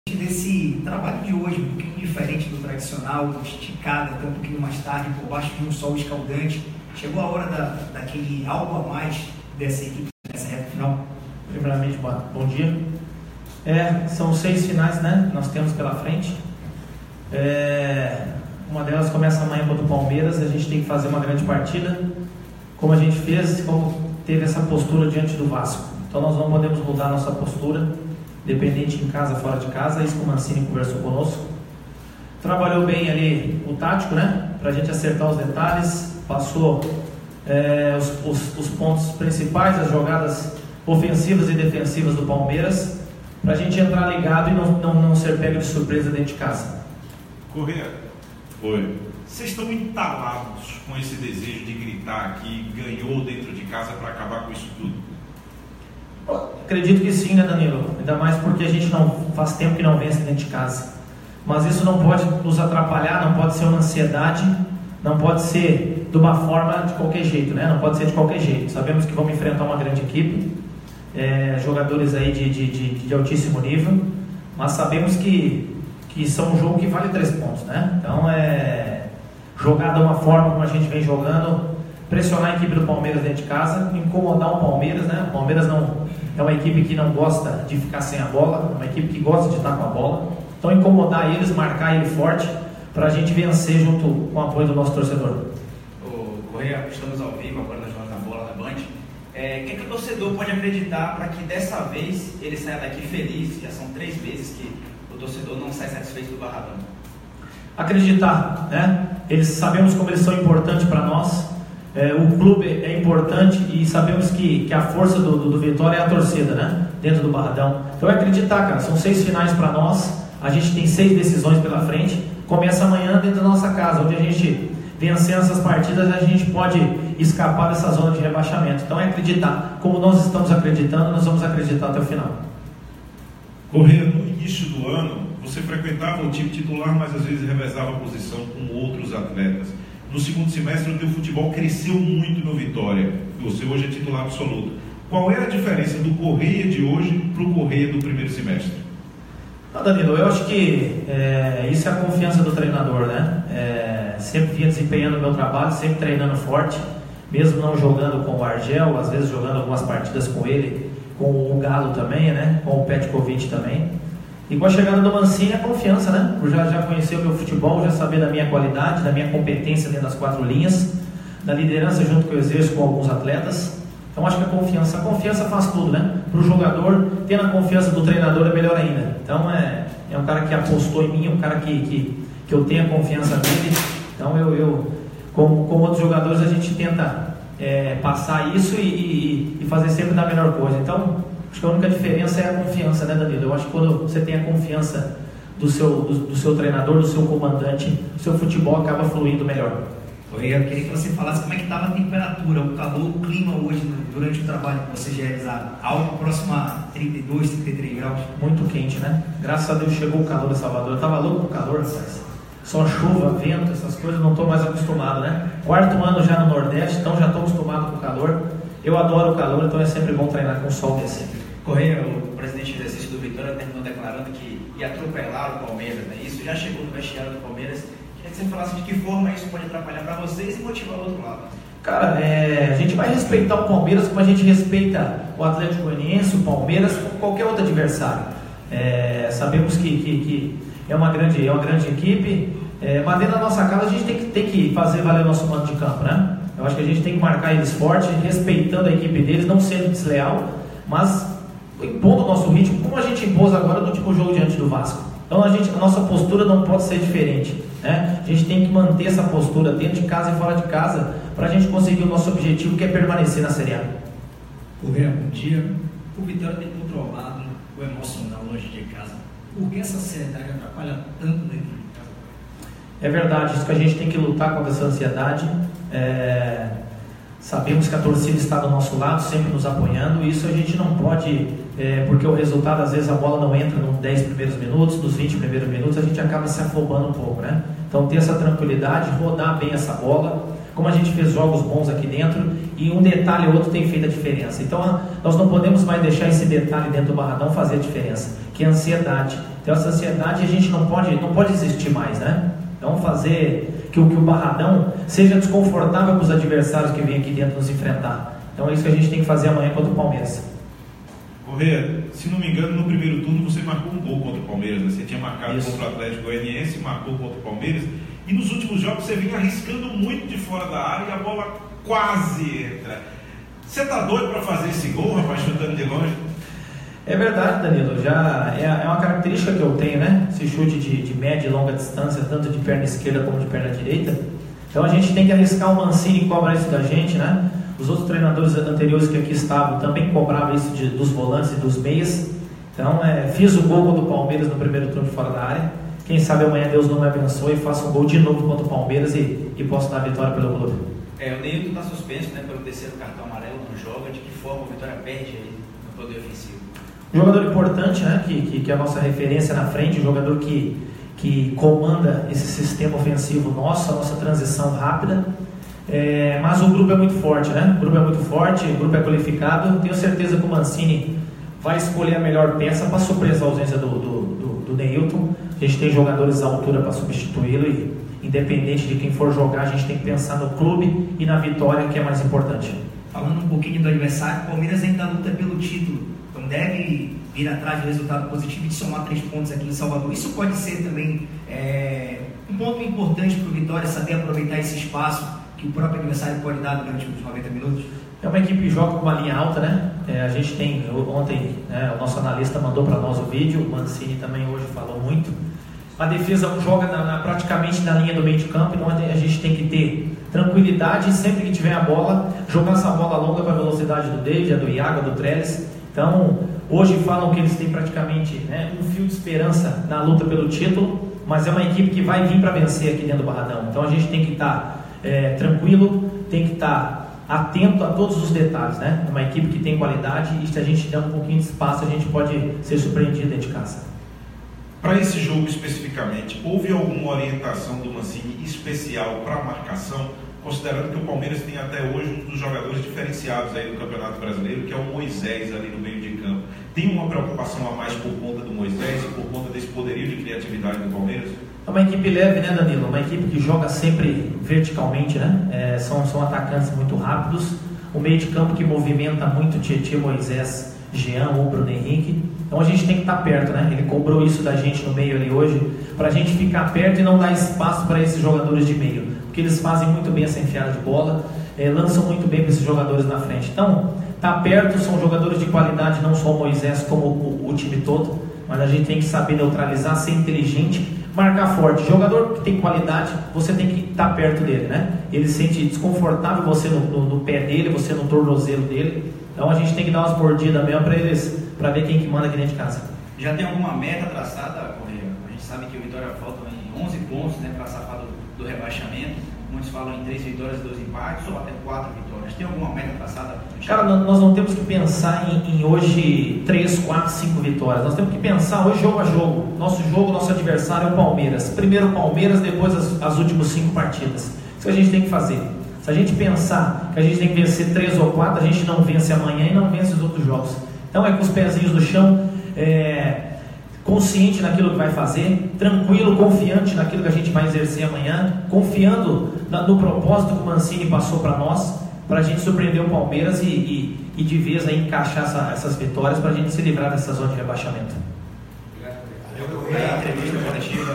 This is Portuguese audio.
Desse trabalho de hoje, um pouquinho diferente do tradicional, esticada, até um pouquinho mais tarde, por baixo de um sol escaldante. Chegou a hora daquele algo a mais dessa equipe, nessa reta final? Primeiramente, bom dia. São 6 finais, né, que nós temos pela frente. Uma delas começa amanhã contra o Palmeiras. A gente tem que fazer uma grande partida, como a gente fez, como teve essa postura diante do Vasco. Então nós não podemos mudar a nossa postura, dependente em casa, fora de casa. Isso que o Mancini conversou conosco. Trabalhou bem ali o tático, né, para a gente acertar os detalhes. Passou os pontos principais, as jogadas ofensivas e defensivas do Palmeiras, para a gente entrar ligado e não ser pego de surpresa dentro de casa. Corrêa, oi. Vocês estão entalados com esse desejo de gritar que ganhou dentro de casa para acabar com isso tudo? Acredito que sim, né, Danilo? Ainda mais porque a gente não faz tempo que não vence dentro de casa. Mas isso não pode nos atrapalhar, não pode ser uma ansiedade, não pode ser de uma forma de qualquer jeito, né? Não pode ser de qualquer jeito. Sabemos que vamos enfrentar uma grande equipe, jogadores aí de altíssimo nível, mas sabemos que são um jogo que vale 3 pontos, né? Então jogar de uma forma como a gente vem jogando, pressionar a equipe do Palmeiras dentro de casa, incomodar o Palmeiras, né? O Palmeiras não é uma equipe que não gosta de ficar sem a bola, é uma equipe que gosta de estar com a bola. Então incomodar eles, marcar ele forte, para a gente vencer junto com o apoio do nosso torcedor. Corrêa, estamos ao vivo agora nas Jonas da Bola da Band. O que o torcedor pode acreditar para que dessa vez ele saia daqui feliz? Já são 3 vezes que o torcedor não sai satisfeito do Barradão. Acreditar, né? Sabemos como eles são importantes para nós. O clube é importante e sabemos que a força do Vitória é a torcida, né? Dentro do Barradão. Então é acreditar, cara. São 6 finais para nós. A gente tem 6 decisões pela frente. Começa amanhã dentro da nossa casa, onde a gente, vencendo essas partidas, a gente pode escapar dessa zona de rebaixamento. Então é acreditar. Como nós estamos acreditando, nós vamos acreditar até o final. Corrêa, no início do ano, você frequentava o time titular, mas às vezes revezava a posição com outros atletas. No segundo semestre, o teu futebol cresceu muito no Vitória. Você hoje é titular absoluto. Qual é a diferença do Corrêa de hoje para o Corrêa do primeiro semestre? Danilo, eu acho que isso é a confiança do treinador, né? Sempre vinha desempenhando o meu trabalho, sempre treinando forte, mesmo não jogando com o Argel, às vezes jogando algumas partidas com ele, com o Galo também, né? Com o Petkovic também. E com a chegada do Mancini, a confiança, né? Por já conhecer o meu futebol, já saber da minha qualidade, da minha competência dentro das 4 linhas, da liderança junto que eu exerço com alguns atletas. Então acho que a confiança faz tudo, né? Para o jogador, tendo a confiança do treinador é melhor ainda. Então é um cara que apostou em mim, um cara que eu tenho a confiança dele. Então eu como outros jogadores, a gente tenta passar isso e fazer sempre da melhor coisa. Então acho que a única diferença é a confiança, né, Danilo? Eu acho que quando você tem a confiança do seu treinador, do seu comandante, o seu futebol acaba fluindo melhor. Eu queria que você falasse como é que estava a temperatura, o calor, o clima hoje durante o trabalho que vocês realizaram. Algo próximo a 32, 33 graus. Muito quente, né? Graças a Deus chegou o calor em Salvador. Eu estava louco com o calor, rapaz. Só chuva, vento, essas coisas, não estou mais acostumado, né? 4º ano já no Nordeste, então já estou acostumado com o calor. Eu adoro o calor, então é sempre bom treinar com o sol desse. Corrêa, o presidente do exercício do Vitória terminou declarando que ia atropelar o Palmeiras, né? Isso já chegou no vestiário do Palmeiras. Queria que você falasse de que forma isso pode atrapalhar para vocês e motivar o outro lado. Cara, a gente vai respeitar o Palmeiras como a gente respeita o Atlético Goianiense, o Palmeiras, como qualquer outro adversário. Sabemos que é uma grande equipe, mas dentro da nossa casa a gente tem que fazer valer o nosso mando de campo, né? Eu acho que a gente tem que marcar eles forte, respeitando a equipe deles, não sendo desleal, mas impondo o nosso ritmo, como a gente impôs agora no último jogo diante do Vasco. Então a nossa postura não pode ser diferente, né? A gente tem que manter essa postura dentro de casa e fora de casa para a gente conseguir o nosso objetivo, que é permanecer na Série A. Corrêa, bom dia. O Vitória tem controlado o emocional longe de casa. Por que essa ansiedade atrapalha tanto dentro de casa? É verdade, isso que a gente tem que lutar contra essa ansiedade. Sabemos que a torcida está do nosso lado, sempre nos apoiando, e isso a gente não pode, porque o resultado, às vezes a bola não entra nos 10 primeiros minutos, nos 20 primeiros minutos, a gente acaba se afobando um pouco, né? Então ter essa tranquilidade, rodar bem essa bola, como a gente fez jogos bons aqui dentro, e um detalhe ou outro tem feito a diferença. Então nós não podemos mais deixar esse detalhe dentro do Barradão fazer a diferença, que é a ansiedade. Então essa ansiedade a gente não pode existir mais, né? Então fazer que o Barradão seja desconfortável para os adversários que vêm aqui dentro nos enfrentar. Então é isso que a gente tem que fazer amanhã contra o Palmeiras. Correia, se não me engano, no primeiro turno você marcou um gol contra o Palmeiras, né? Você tinha marcado contra o Atlético Goianiense, marcou contra o Palmeiras, e nos últimos jogos você vinha arriscando muito de fora da área e a bola quase entra. Você tá doido para fazer esse gol, rapaz, chutando de longe? É verdade, Danilo, já é uma característica que eu tenho, né? Esse chute de média e longa distância, tanto de perna esquerda como de perna direita. Então a gente tem que arriscar. O Mancini cobra isso da gente, né? Os outros treinadores anteriores que aqui estavam também cobravam isso dos volantes e dos meias. Então fiz o gol contra o Palmeiras no primeiro turno de fora da área. Quem sabe amanhã Deus não me abençoe e faça um gol de novo contra o Palmeiras e possa dar a vitória pelo clube. O Neilton está suspenso, né, pelo terceiro cartão amarelo, não joga. De que forma o Vitória perde aí no poder ofensivo? Um jogador importante, né, que é a nossa referência na frente, um jogador que comanda esse sistema ofensivo nosso, a nossa transição rápida. Mas o grupo é muito forte, né? O grupo é muito forte, o grupo é qualificado. Tenho certeza que o Mancini vai escolher a melhor peça para suprir a ausência do Neilton. A gente tem jogadores à altura para substituí-lo e, independente de quem for jogar, a gente tem que pensar no clube e na vitória, que é mais importante. Falando um pouquinho do adversário, o Palmeiras ainda luta pelo título, então deve vir atrás do resultado positivo e de somar 3 pontos aqui em Salvador. Isso pode ser também um ponto importante para o Vitória, saber aproveitar esse espaço que o próprio adversário pode dar durante os 90 minutos? É uma equipe que joga com uma linha alta, né? A gente tem, ontem, né, o nosso analista mandou para nós o vídeo, o Mancini também hoje falou muito. A defesa joga praticamente na linha do meio de campo, então a gente tem que ter tranquilidade e sempre que tiver a bola, jogar essa bola longa para a velocidade do David, do Iago, do Trellis. Então, hoje falam que eles têm praticamente, né, um fio de esperança na luta pelo título, mas é uma equipe que vai vir para vencer aqui dentro do Barradão. Então a gente tem que estar tranquilo, tem que estar atento a todos os detalhes, né? É uma equipe que tem qualidade e se a gente der um pouquinho de espaço, a gente pode ser surpreendido dentro de casa. Para esse jogo especificamente, houve alguma orientação do Mancini especial para a marcação, considerando que o Palmeiras tem até hoje um dos jogadores diferenciados aí do Campeonato Brasileiro, que é o Moisés ali no meio de campo. Tem uma preocupação a mais por conta do Moisés, por conta desse poderio de criatividade do Palmeiras? É uma equipe leve, né, Danilo? Uma equipe que joga sempre verticalmente, né? São atacantes muito rápidos. O meio de campo que movimenta muito Tietê, Moisés, Jean ou Bruno Henrique. Então a gente tem que estar perto, né? Ele cobrou isso da gente no meio ali hoje, para a gente ficar perto e não dar espaço para esses jogadores de meio, porque eles fazem muito bem essa enfiada de bola, lançam muito bem para esses jogadores na frente. Então, tá perto, são jogadores de qualidade, não só o Moisés como o time todo, mas a gente tem que saber neutralizar, ser inteligente, marcar forte. Jogador que tem qualidade, você tem que estar perto dele, né? Ele se sente desconfortável, você no pé dele, você no tornozelo dele. Então a gente tem que dar umas mordidas mesmo para ver quem que manda aqui dentro de casa. Já tem alguma meta traçada, Correia? A gente sabe que o Vitória faltam 11 pontos, né, para safar do rebaixamento. Muitos falam em 3 vitórias e 2 empates, ou até 4 vitórias. Tem alguma meta traçada? Cara, nós não temos que pensar em hoje 3, 4, 5 vitórias. Nós temos que pensar hoje jogo a jogo. Nosso adversário é o Palmeiras. Primeiro o Palmeiras, depois as últimas 5 partidas. Isso que a gente tem que fazer. Se a gente pensar que a gente tem que vencer 3 ou 4, a gente não vence amanhã e não vence os outros jogos. Então é com os pezinhos no chão, consciente naquilo que vai fazer, tranquilo, confiante naquilo que a gente vai exercer amanhã, confiando no propósito que o Mancini passou para nós, para a gente surpreender o Palmeiras e de vez aí encaixar essas vitórias para a gente se livrar dessa zona de rebaixamento. Obrigado. A entrevista coletiva